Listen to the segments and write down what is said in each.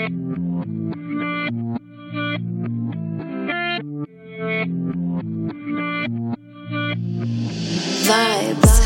Vibes.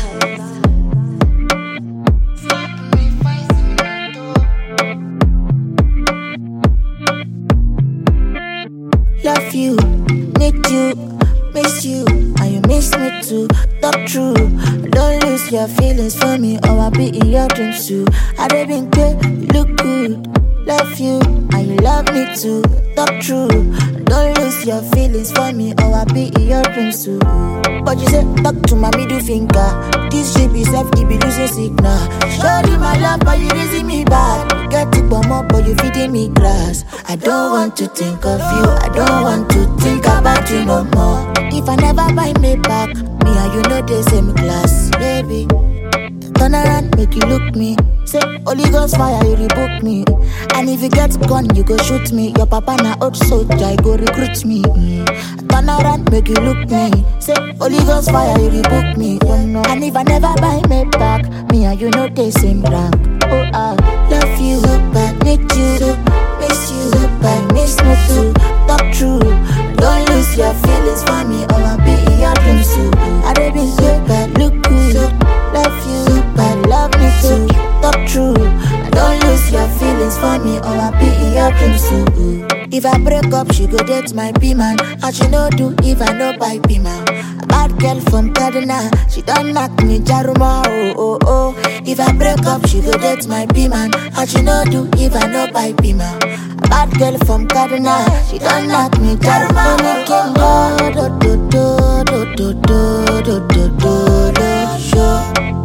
Love you, need you, miss you, and you miss me too. Talk true, don't lose your feelings for me, or I'll be in your dreams too. I done been good, you look good. Love you, and you love me too. Talk true, don't lose your feelings for me, or I'll be in your dreams too. But you say, talk to my middle finger. This shit be self, it be losing signal. Shorty my love, but you raising me back. You get it but more, but you feeding me grass. I don't want to think of you, I don't want to think about you no more. If I never buy me back, me and you know the same class, baby. Turn around, make you look me. Say, Holy Ghost fire, you rebook me. And if you get gun, you go shoot me. Your papa na old soldier, you go recruit me. Turn around, make you look me. Say, Holy Ghost fire, you rebook me. And if I never buy me back, me and you know the same rank. Oh, I love you, but need you, miss you, but miss me too. Talk true, don't lose your feelings for me, or I'll be in your dreams too. I done been good, but look good. Love you, but love me too. Talk true, don't lose your feelings for me, or I'll be in your dreams too. If I break up, she go date my B-man. And she no do if I no buy B-man. A bad girl from Kaduna, she done knock me Jaruma, oh, oh, oh. If I break up, she go date my B-man. And she no do if I no buy B-man. A bad girl from Kaduna, she done knock me Jaruma, oh, do, do, do, do, do, do, do, do, do, do, show.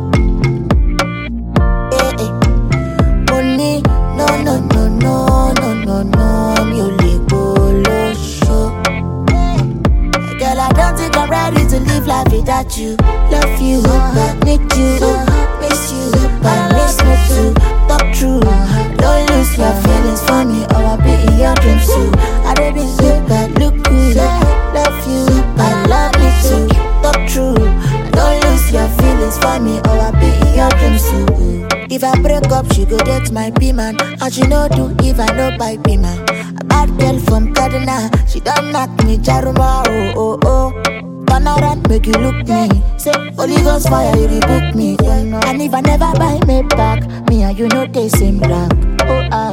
Money, no, no, no, no, no, no, no, mi ò lè gbolo show. Girl, I don't think I'm ready to live life without you. Love you, but need you, miss you, but miss me too. Talk true, don't lose your feelings for me, or I'll be in your dreams too. I done been good, but look good. Love you, but love me too. Talk true, don't lose your feelings for me, or I'll be in your dreams too. If I break up, she go date my B-man. And she no do if I no buy B-man. A bad girl from Kaduna, she done knock me Jaruma, oh, oh, oh. Turn around, make you look me. Say, Holy Ghost fire, you rebook me. And if I never buy me back, me and you know the same rank. Oh,